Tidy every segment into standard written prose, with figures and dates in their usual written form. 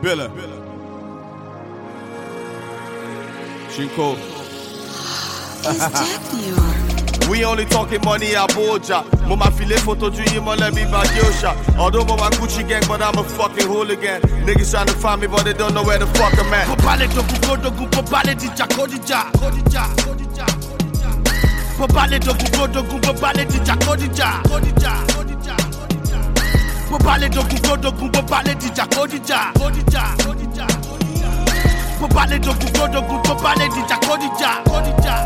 Billa. Shinko. We only talking money Abuja. Mama file photo to you, my let me back Yosha. Although my Gucci gang, but I'm a fucking hooligan. Niggas trying to find me, but they don't know where the fuck I'm at. Popale dogu popale di Kodija. Popale dogu popale di Kodija. Popale dogu popale di Kodija. Popale dogu popale di Kodija.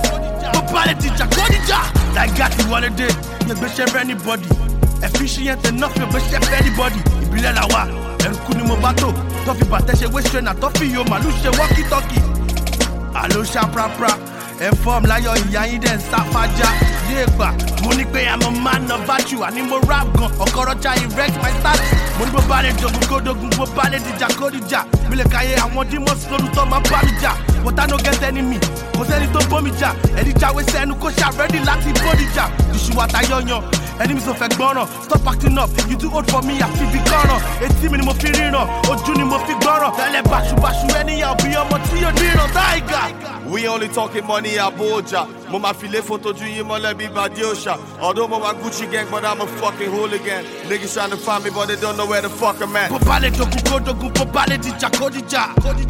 Like got you wanna do, you be chef anybody. Efficient enough, you be chef anybody. You be like wa, and kuni mo bato. Toffee bateshe we strain a toffee yo malushe walkie talkie. Alusha pra. Inform like yo yayin den safaja. Yegba, money pay I'm a man of virtue. I need more rap gun. Okorocha erect my status. Money bobale dogu bobale di Kodija. Mile kaye I want the most slow to my pamija. But I no get enemy. Cause any to bomija. Any jawe say no kosha ready lati bodija. You should what I yon. Enemies of Egbono. Stop acting up. You too old for me, I feel big corner. 18 minutes mo firino. Ojuni mo figoro. Tell bashu any I'll be on my tio dino tiger. We only talking money Abuja. Mama file photo to you, my let me bad Yosha. Although my Gucci gang, but I'm a fucking hooligan. Niggas trying to find me, but they don't know where the fuck I'm at. Popale dogu popale di Kodija.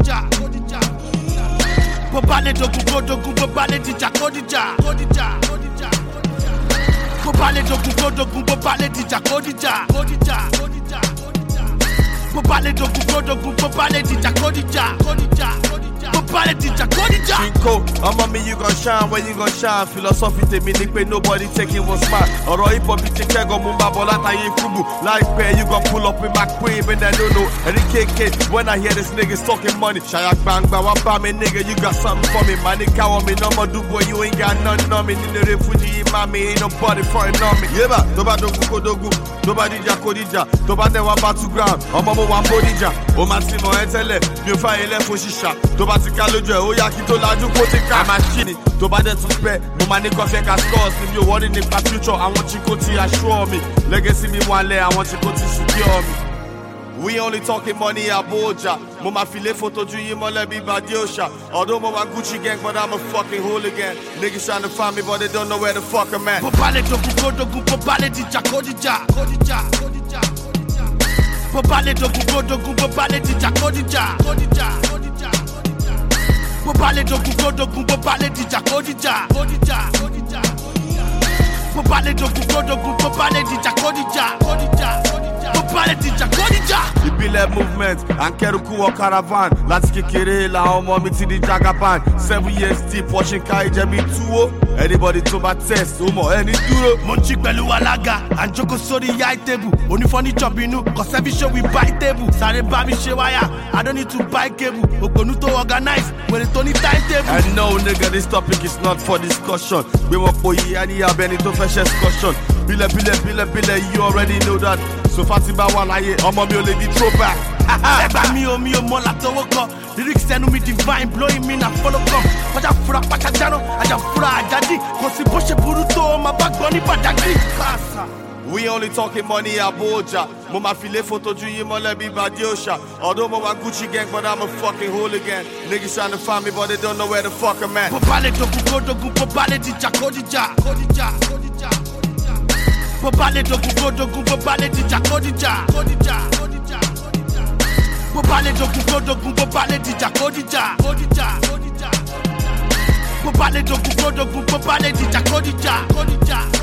Popale dogu popale di Kodija. Popale dogu popale di Kodija. Popale dogu popale di Kodija. Shinko, I'm on me, you gon' shine when you gon' shine. Philosophy take me link pay nobody taking one smile. Or hip hop bitch check go mumba bolata ye fubu. Like pay you gon' pull up with my queen, but I don't know. And the KK when I hear this niggas talking money. Shayak bang bang wapa me nigga, you got something for me. My nigga want me no more do boy, you ain't got nothing on me. In the refugee mommy, ain't nobody frontin' on me. Yeah, toba dogu, toba di Kodija, toba de wa battleground. Omo wa bodija. O ma si mo entele, you fa ele foshisha. Toba ti kalojo o ya ki to laju ko ti ka machine to ba de tun pe mo ma ni ko fe ka scores if you worry nípa future àwọn chiko ti assure me legacy mi wan le àwọn chiko ti secure me. We only talking money Abuja. Mo ma file photo to you, mo let me bad Yosha. Although my Gucci gang, but I'm a fucking hooligan. Niggas trying to find me, but they don't know where the fuck I'm at. Popale dogu popale di Kodija. Popale dogu popale di Kodija. Popale dogu popale di Kodija. Popale dogu popale di Kodija. Ibile movement and Keruku or caravan. Let's kick it la omo mi ti di Jagaban. 7 years deep watching Kai Jebi 2. Anybody to my test, umo any duro. Monchi pelu alaga and Joko Sori yai table. Only funny chop inu, cause every show we buy table. Sare babi shewaya, I don't need to buy cable. Okonu to organize, when it's only timetable. And no nigga, this topic is not for discussion. We want for you and you have any to fresh discussion. Bile, you already know that. So Fatiba walaye, omo mi o le di throwback. Eba mi o mo la towo ko. Lyrics tenu mi divine, blowing me na follow come. Paja fura paja jano, aja fura ajadi. Kosi bo se buru to ma bagbon ni padagri. We only talking money Abuja. Mama file photo to you, mo let me bad Yosha. Although my Gucci gang, but I'm a fucking hooligan. Niggas trying to find me, but they don't know where the fuck I'm at. Popale dogu popale di Kodija. Popale dogu popale di Kodija. Popale dogu popale di Kodija. Popale dogu popale di Kodija.